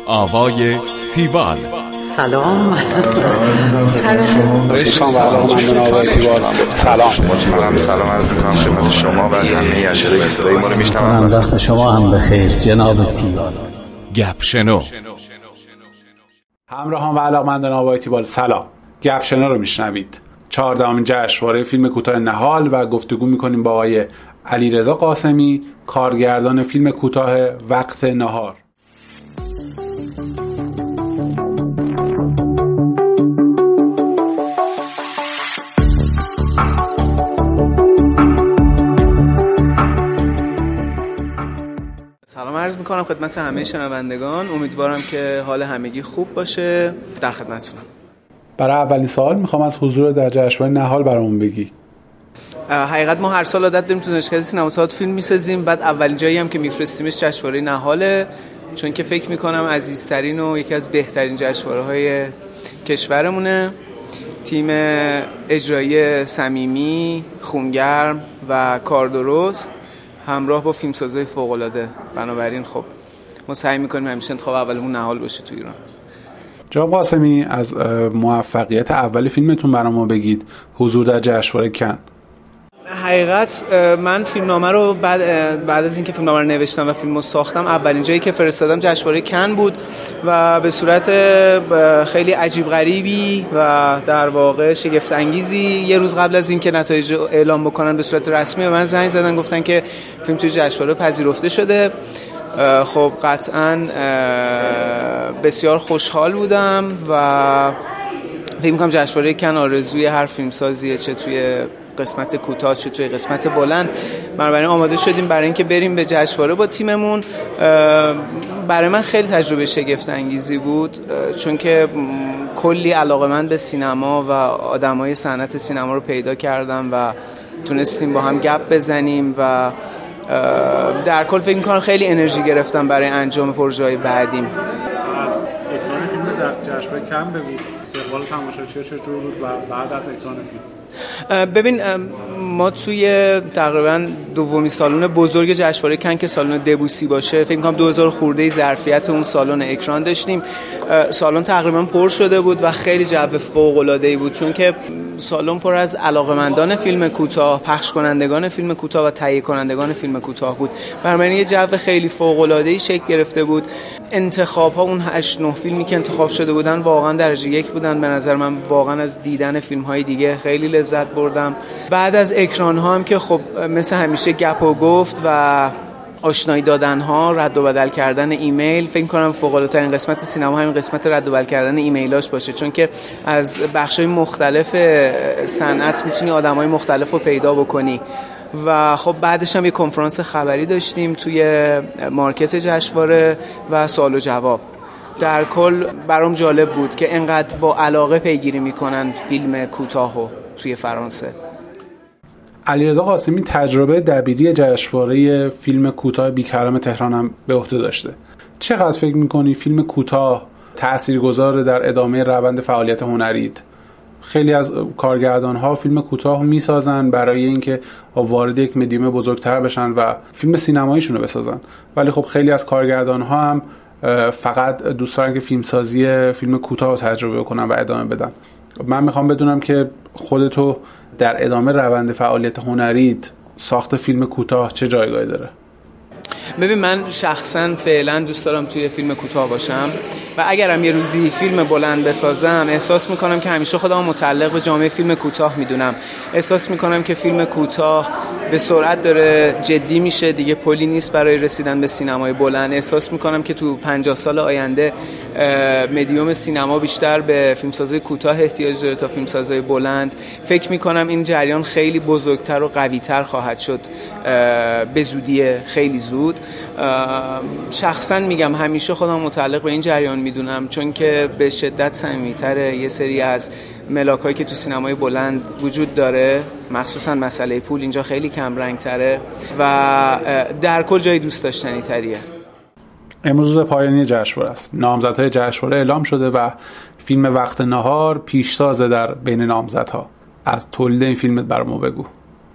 آوای تیوال. سلام. سلام عرض می‌کنم خدمت شما و همه اجرای صدای ما رو میشنوم. وقت شما هم بخیر جناب تیوال. گپ شنو. همراهان و علاقمندان آوای تیوال سلام. گپ شنو رو میشنوید. 14مین جشنواره فیلم کوتاه نهال و گفتگو می‌کنیم با آقای علیرضا قاسمی، کارگردان فیلم کوتاه وقت نهار. سلام عرض میکنم خدمت همه شنوندگان. امیدوارم که حال همگی خوب باشه. در خدمتتونم. برای اولین سوال میخوام از حضور در جشنواره نهال برامون بگی. حقیقت ما هر سال عادت داریم تو دانشکده سینما تئاتر فیلم میسازیم، بعد اولین جایی هم که میفرستیمش جشنواره نهاله، چون که فکر میکنم عزیزترین و یکی از بهترین جشنواره‌های کشورمونه. تیم اجرایی صمیمی، خونگرم و کاردرست همراه با فیلمسازای فوق‌العاده. بنابراین خب ما سعی می‌کنیم همیشه انتخاب اولمون نهال باشه تو ایران. جناب قاسمی، از موفقیت اول فیلمتون برامون بگید. حضور در جشنواره کن. حقیقت من فیلمنامه رو بعد از اینکه فیلمنامه رو نوشتم و فیلمو ساختم، اولین جایی که فرستادم جشنواره کن بود و به صورت خیلی عجیب غریبی و در واقع شگفت انگیزی یه روز قبل از اینکه نتایج اعلام بکنن به صورت رسمی به من زنگ زدن، گفتن که فیلم توی جشنواره پذیرفته شده. خب قطعاً بسیار خوشحال بودم و فکر می‌کنم جشنواره کن آرزوی هر فیلمسازیه، چه توی قسمت کوتاه چه توی قسمت بلند. بنابراین آماده شدیم برای اینکه بریم به جشنواره با تیممون. برای من خیلی تجربه شگفت انگیزی بود، چون که کلی علاقه‌مند به سینما و آدمای صنعت سینما رو پیدا کردم و تونستیم با هم گپ بزنیم و در کل فکر می‌کنم خیلی انرژی گرفتم برای انجام پروژه‌های بعدیم. از اکران فیلم در جشنواره کن بگو. استقبال تماشاچی‌ها چطور بود و بعد از اکران فیلم؟ ببین، ما توی تقریبا دومین سالن بزرگ جشنواره کن که سالن دبوسی باشه، فکر می‌کنم 2000 خورده ظرفیت اون سالن اکران داشتیم. سالن تقریبا پر شده بود و خیلی جو فوق‌العاده‌ای بود، چون که سالن پر از علاقه‌مندان فیلم کوتاه، پخش کنندگان فیلم کوتاه و تهیه کنندگان فیلم کوتاه بود. برای یه جو خیلی فوق‌العاده‌ای شکل گرفته بود. انتخاب‌ها، اون 8-9 فیلمی که انتخاب شده بودن واقعا درجه یک بودن. به نظر من واقعا از دیدن فیلم‌های دیگه خیلی لذت بردم. بعد از اکران‌ها هم که خب مثل همیشه گپ و گفت و آشنایی دادن‌ها، رد و بدل کردن ایمیل، فکر کنم فوق‌العاده‌ترین قسمت سینما همین قسمت رد و بدل کردن ایمیلاش باشه، چون که از بخش‌های مختلف صنعت می‌تونی آدم‌های مختلف رو پیدا بکنی. و خب بعدش هم یه کنفرانس خبری داشتیم توی مارکت جشنواره و سوال و جواب. در کل برام جالب بود که انقدر با علاقه پیگیری میکنن فیلم کوتاهو توی فرانسه. علیرضا قاسمی تجربه دبیری جشنواره فیلم کوتاه بیکلام تهران هم به عهده داشته. چقدر فکر میکنی فیلم کوتاه تاثیرگذار در ادامه روند فعالیت هنریت؟ خیلی از کارگردان‌ها فیلم کوتاه میسازن برای اینکه وارد یک مدیوم بزرگتر بشن و فیلم سینماییشون رو بسازن، ولی خب خیلی از کارگردان‌ها هم فقط دوست دارن که فیلمسازی فیلم کوتاه رو تجربه کنن و ادامه بدن. من میخوام بدونم که خودتو در ادامه روند فعالیت هنریت ساخت فیلم کوتاه چه جایگاهی داره؟ ببین، من شخصا فعلا دوست دارم توی فیلم کوتاه باشم و اگرم یه روزی فیلم بلند بسازم، احساس میکنم که همیشه خودم متعلق به جامعه فیلم کوتاه میدونم. احساس میکنم که فیلم کوتاه به سرعت داره جدی میشه، دیگه پلی نیست برای رسیدن به سینمای بلند. احساس میکنم که تو 50 سال آینده مدیوم سینما بیشتر به فیلمسازی کوتاه احتیاج داره تا فیلمسازی بلند. فکر میکنم این جریان خیلی بزرگتر و قوی‌تر خواهد شد به زودی، خیلی زود. شخصا میگم همیشه خودم متعلق به این جریان میدونم، چون که به شدت صمیمی‌تره. یه سری از ملاکایی که تو سینمای بلند وجود داره، مخصوصا مسئله پول، اینجا خیلی کم رنگ تره و در کل جای دوست داشتنی تریه. امروز پایانی جشنواره است. نامزدهای جشنواره اعلام شده و فیلم وقت نهار پیشتازه در بین نامزدها. از تولید این فیلمت برام بگو.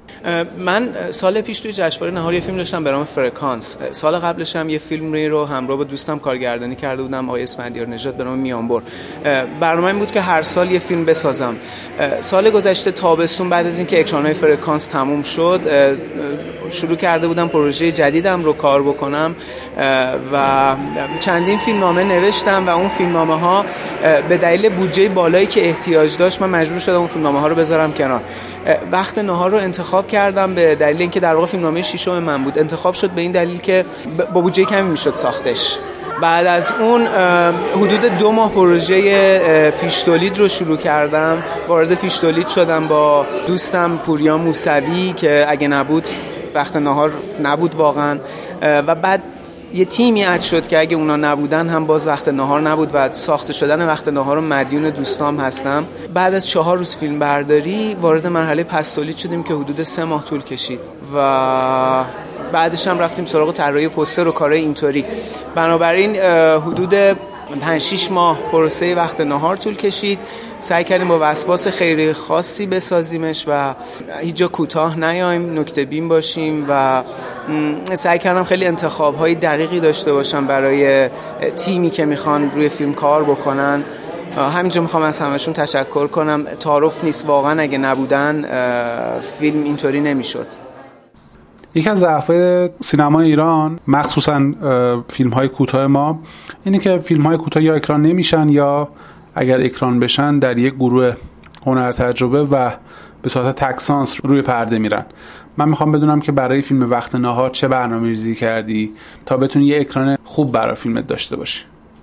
من سال پیش توی جشنواره نهار یه فیلم داشتم به نام فرکانس. سال قبلش هم یه فیلم رو همراه با دوستم کارگردانی کرده بودم، آقای اسفندیار نژاد، به نام میانبر. برنامه این بود که هر سال یه فیلم بسازم. سال گذشته تابستون بعد از اینکه اکران‌های فرکانس تموم شد شروع کرده بودم پروژه جدیدم رو کار بکنم و چندین فیلمنامه نوشتم و اون فیلمنامه‌ها به دلیل بودجه بالایی که احتیاج داشت من مجبور شدم اون فیلمنامه‌ها رو بذارم کنار. وقت نهار رو انتخاب کردم به دلیل اینکه در واقع فیلمنامه ششم من بود. انتخاب شد به این دلیل که با بودجه کمی میشد ساختش. بعد از اون حدود 2 ماه پروژه پیش تولید رو شروع کردم. وارد پیش تولید شدم با دوستم پوریا موسوی که اگه نبود وقت نهار نبود واقعا، و بعد یه تیمی عد شد که اگه اونا نبودن هم باز وقت نهار نبود و ساخته شدن وقت نهار رو مدیون دوستام هستم. بعد از 4 روز فیلم برداری وارد مرحله پس تولید شدیم که حدود 3 ماه طول کشید و بعدش هم رفتیم سراغ طراحی پوستر و کارهای اینطوری. بنابراین حدود 5-6 ماه پروسه وقت نهار طول کشید. سعی کردیم با وسواس خیلی خاصی بسازیمش و هیچ جا کوتاه نیایم، نکته بین باشیم و سعی کردم خیلی انتخاب‌های دقیقی داشته باشم برای تیمی که میخوان روی فیلم کار بکنن. همینجا میخوام از همشون تشکر کنم. تعارف نیست، واقعا اگه نبودن فیلم اینطوری نمیشد. یکی از ضعف‌های سینمای ایران مخصوصاً فیلم‌های کوتاه ما اینه که فیلم‌های کوتاه یا اکران نمیشن یا اگر اکران بشن در یک گروه هنر تجربه و به صورت تکسانس روی پرده میرن. من میخوام بدونم که برای فیلم وقت نهار چه برنامه‌ریزی کردی تا بتونی یه اکران خوب برای فیلمت داشته باشی؟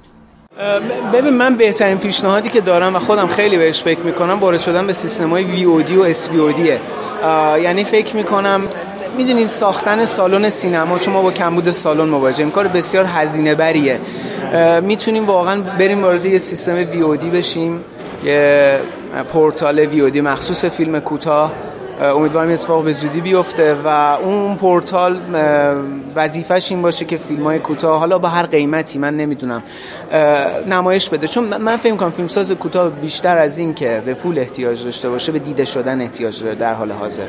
ببین، من بهترین پیشنهادی که دارم و خودم خیلی بهش فکر میکنم وارد شدن به سیستم‌های VOD و SVODه. یعنی فکر میکنم میدونین ساختن سالن سینما، چون ما با کمبود سالن مواجهیم، کار بسیار هزینه بریه. میتونیم واقعا بریم وارد یه سیستم VOD بشیم، یه پورتال VOD مخصوص فیلم کوتاه. امیدوارم این اتفاق به زودی بیفته و اون پورتال وظیفش این باشه که فیلم‌های کوتاه حالا با هر قیمتی من نمیدونم نمایش بده. چون من فکر می‌کنم فیلمساز کوتاه بیشتر از این که به پول احتیاج داشته باشه به دیده شدن احتیاج داره در حال حاضر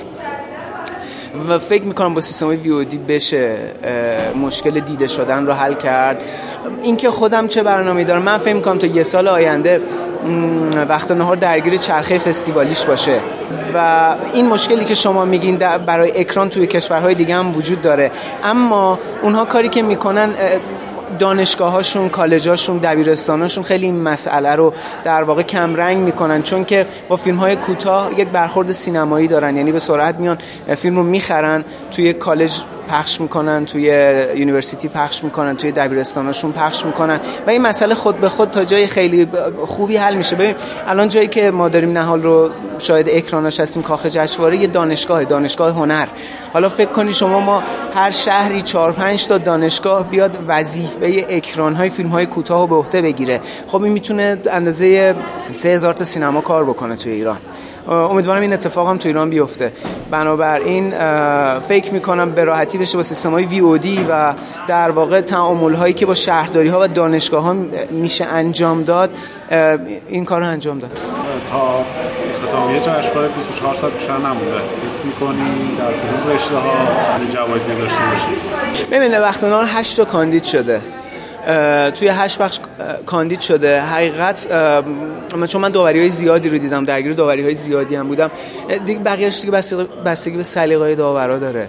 و فکر میکنم با سیستم VOD بشه مشکل دیده شدن رو حل کرد. این که خودم چه برنامه‌ای دارم، من فکر میکنم تا یه سال آینده وقت نهار درگیر چرخه فستیوالیش باشه و این مشکلی که شما میگین برای اکران توی کشورهای دیگه هم وجود داره، اما اونها کاری که میکنن دانشگاهاشون، کالجاشون، دبیرستاناشون خیلی این مسئله رو در واقع کم رنگ میکنن، چون که با فیلم‌های کوتاه یک برخورد سینمایی دارن. یعنی به سرعت میان فیلم رو میخرن، توی کالج پخش میکنن، توی یونیورسیتی پخش میکنن، توی دبیرستاناشون پخش میکنن و این مسئله خود به خود تا جای خیلی خوبی حل میشه. ببین الان جایی که ما داریم نهال رو شاید اکراناش هستیم، کاخ جشنواره یه دانشگاه هنر. حالا فکر کنی شما ما هر شهری 4-5 تا دانشگاه بیاد وظیفه اکران‌های فیلم‌های کوتاه رو به عهده بگیره. خب این میتونه اندازه 3000 تا سینما کار بکنه توی ایران. امیدوارم این اتفاق هم تو ایران بیفته. بنابراین فکر میکنم به راحتی بشه با سیستم‌های VOD و در واقع تعامل‌هایی که با شهرداری‌ها و دانشگاه‌ها میشه انجام داد، این کارو انجام داد. تا اختتامیه جشنواره 24 ساعت بیشتر نمونده. فکر می‌کنی در کدوم رشته‌ها جوایزی داشته باشید؟ ببینید وقت نهار 8 تا کاندید شده. توی 8 بخش کاندید شده. حقیقت چون من داوری‌های زیادی رو دیدم، درگیر داوری‌های زیادی هم بودم، دیگه بقیه‌اش دیگه بستگی به سلیقه‌های داورا داره.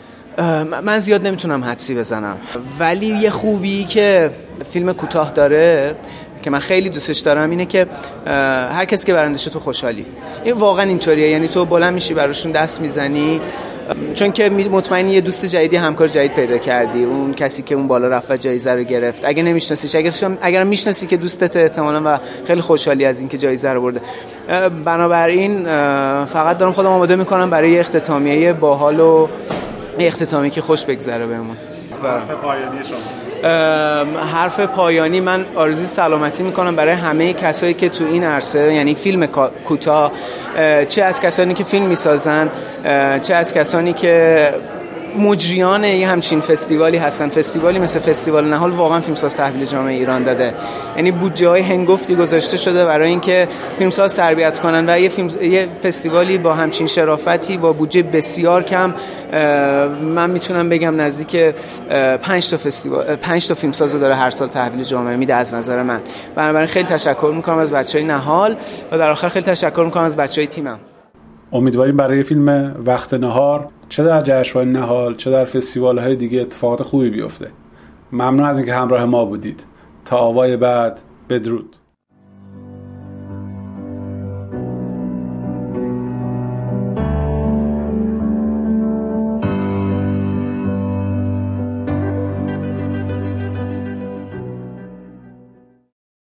من زیاد نمیتونم حدسی بزنم، ولی یه خوبی که فیلم کوتاه داره که من خیلی دوستش دارم اینه که هر کسی که برنده شه تو خوشحالی. این واقعا اینطوریه، یعنی تو بلند میشی براشون دست میزنی، چون که مطمئنی یه دوست جدیدی، همکار جدید پیدا کردی. اون کسی که اون بالا رفت و جایزه رو گرفت، اگه نمیشناسیش، اگر میشناسی که دوستت احتمالاً و خیلی خوشحالی از این که جایزه رو برده. بنابراین فقط دارم خودم آماده میکنم برای اختتامیه باحال و اختتامی که خوش بگذره بهمون. حرف پایانی شما؟ حرف پایانی من آرزوی سلامتی میکنم برای همه کسایی که تو این عرصه، یعنی فیلم کوتاه، چه از کسانی که فیلم میسازن، چه از کسانی که مجریان یه همچین فستیوالی هستن. فستیوالی مثل فستیوال نهال واقعا فیلمساز تحویل جامعه ایران داده، یعنی بودجه‌های هنگفتی گذاشته شده برای اینکه فیلمساز تربیت کنن و یه فستیوالی با همچین شرافتی با بودجه بسیار کم، من میتونم بگم نزدیک 5 تا فیلمساز رو داره هر سال تحویل جامعه میده از نظر من. بنابراین خیلی تشکر میکنم از بچهای نهال و در آخر خیلی تشکر میکنم از بچهای تیمم. امیدواریم برای فیلم وقت نهار چه در جشنواره نهال چه در فستیوال‌های دیگه اتفاقات خوبی بیفته. ممنون از اینکه همراه ما بودید. تا آوای بعد، بدرود.